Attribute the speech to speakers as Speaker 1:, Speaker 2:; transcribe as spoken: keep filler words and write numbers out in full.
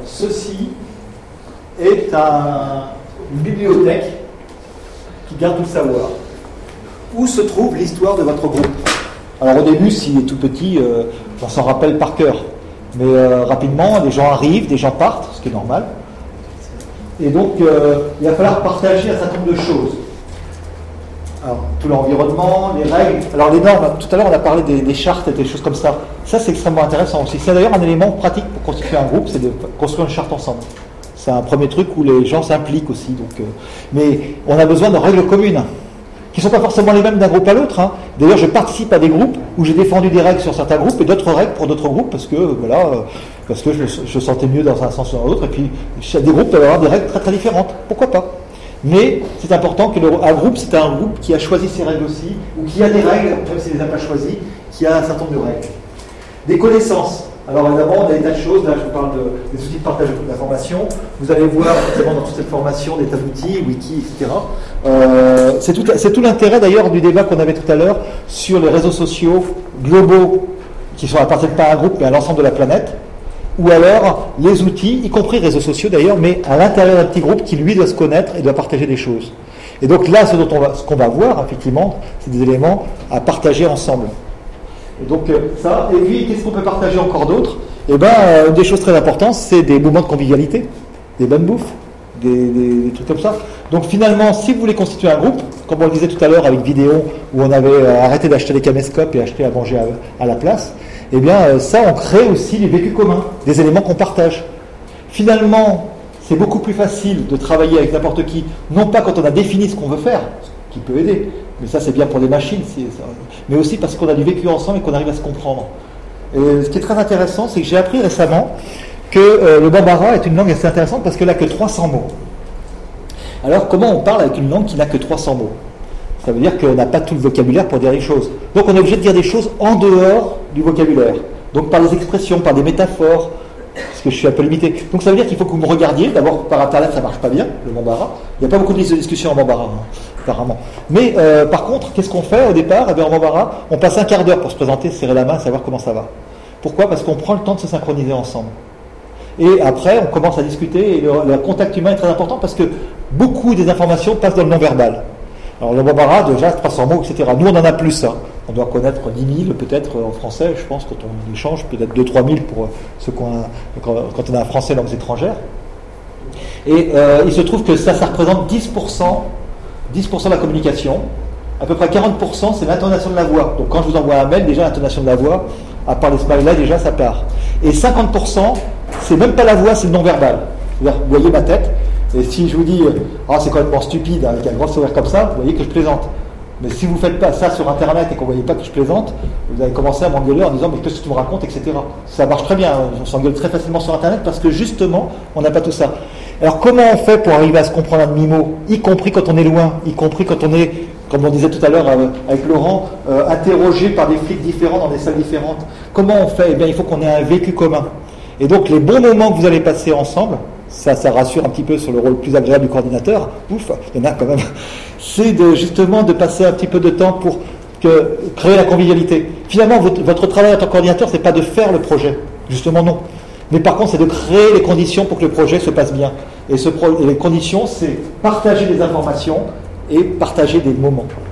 Speaker 1: ceci est un, une bibliothèque qui garde tout le savoir. Où se trouve l'histoire de votre groupe? Alors au début, s'il est tout petit, euh, on s'en rappelle par cœur. Mais euh, rapidement, des gens arrivent, des gens partent, ce qui est normal. Et donc, euh, il va falloir partager un certain nombre de choses. Alors, tout l'environnement, les règles. Alors, les normes, tout à l'heure, on a parlé des, des chartes et des choses comme ça. Ça, c'est extrêmement intéressant aussi. C'est d'ailleurs un élément pratique pour constituer un groupe, c'est de construire une charte ensemble. C'est un premier truc où les gens s'impliquent aussi. Donc, euh, mais on a besoin de règles communes, qui ne sont pas forcément les mêmes d'un groupe à l'autre. Hein. D'ailleurs, je participe à des groupes où j'ai défendu des règles sur certains groupes et d'autres règles pour d'autres groupes parce que voilà, euh, parce que je, je sentais mieux dans un sens ou dans l'autre. Et puis, des groupes peuvent avoir des règles très très différentes. Pourquoi pas? Mais c'est important que le, un groupe, c'est un groupe qui a choisi ses règles aussi, ou qui a des règles, même s'il ne les a pas choisies, qui a un certain nombre de règles. Des connaissances. Alors évidemment, on a des tas de choses. Là, je vous parle de, des outils de partage d'informations. Vous allez voir forcément dans toute cette formation des tas d'outils, wiki, et cetera. Euh, c'est tout, c'est tout l'intérêt d'ailleurs du débat qu'on avait tout à l'heure sur les réseaux sociaux globaux qui sont appartiennent pas à un groupe mais à l'ensemble de la planète. Ou alors les outils, y compris réseaux sociaux d'ailleurs, mais à l'intérieur d'un petit groupe qui lui doit se connaître et doit partager des choses. Et donc là, ce dont on va, ce qu'on va voir effectivement, c'est des éléments à partager ensemble. Et donc ça, et puis qu'est-ce qu'on peut partager encore d'autre? Eh bien, euh, une des choses très importantes, c'est des moments de convivialité, des bonnes bouffes, des, des, des trucs comme ça. Donc finalement, si vous voulez constituer un groupe, comme on le disait tout à l'heure avec vidéo, où on avait euh, arrêté d'acheter des caméscopes et acheté à manger à, à la place, eh bien euh, ça, on crée aussi les vécus communs, des éléments qu'on partage. Finalement, c'est beaucoup plus facile de travailler avec n'importe qui, non pas quand on a défini ce qu'on veut faire, ce qui peut aider, mais ça c'est bien pour les machines, c'est ça, mais aussi parce qu'on a du vécu ensemble et qu'on arrive à se comprendre. Et ce qui est très intéressant, c'est que j'ai appris récemment que euh, le bambara est une langue assez intéressante parce qu'elle n'a que trois cents mots. Alors comment on parle avec une langue qui n'a que trois cents mots? Ça veut dire qu'on n'a pas tout le vocabulaire pour dire des choses. Donc on est obligé de dire des choses en dehors du vocabulaire. Donc par des expressions, par des métaphores, parce que je suis un peu limité. Donc ça veut dire qu'il faut que vous me regardiez. D'abord par internet ça ne marche pas bien, le bambara. Il n'y a pas beaucoup de discussions en bambara, hein, apparemment. Mais euh, par contre, qu'est-ce qu'on fait au départ? Eh bien, en bambara, on passe un quart d'heure pour se présenter, se serrer la main, savoir comment ça va. Pourquoi? Parce qu'on prend le temps de se synchroniser ensemble. Et après, on commence à discuter et le, le contact humain est très important parce que beaucoup des informations passent dans le non-verbal. Alors le bambara, déjà, trois cents mots, et cetera. Nous, on en a plus. Hein. On doit connaître dix mille peut-être en français, je pense, quand on échange, peut-être deux à trois mille pour ceux qu'on a, quand on a un français langues étrangères. Et euh, il se trouve que ça, ça représente dix pour cent, dix pour cent de la communication. À peu près quarante pour cent, c'est l'intonation de la voix. Donc quand je vous envoie un mail, déjà l'intonation de la voix, à part les smileys, déjà ça part. Et cinquante pour cent, c'est même pas la voix, c'est le non-verbal. C'est-à-dire, vous voyez ma tête, et si je vous dis « Ah, c'est complètement stupide, avec un grand sourire comme ça », vous voyez que je plaisante. Mais si vous ne faites pas ça sur Internet et qu'on ne voyait pas que je plaisante, vous allez commencer à m'engueuler en disant « Mais qu'est-ce que tu me racontes ?» et cetera. Ça marche très bien, on s'engueule très facilement sur Internet parce que justement, on n'a pas tout ça. Alors comment on fait pour arriver à se comprendre à demi-mot, y compris quand on est loin, y compris quand on est, comme on disait tout à l'heure euh, avec Laurent, euh, interrogé par des flics différents dans des salles différentes. Comment on fait? Eh bien, il faut qu'on ait un vécu commun. Et donc, les bons moments que vous allez passer ensemble, ça, ça rassure un petit peu sur le rôle plus agréable du coordinateur, ouf, il y en a quand même, c'est de, justement de passer un petit peu de temps pour que, créer la convivialité. Finalement, votre, votre travail en tant que coordinateur, c'est pas de faire le projet, justement non. Mais par contre, c'est de créer les conditions pour que le projet se passe bien. Et, ce pro, et les conditions, c'est partager des informations et partager des moments.